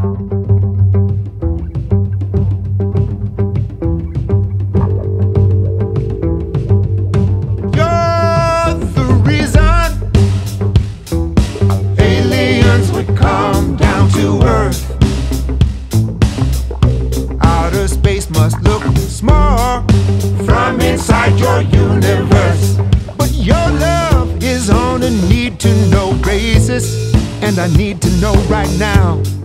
Must look small from inside your universe, but your love is on a need to know basis, and I need to know right now.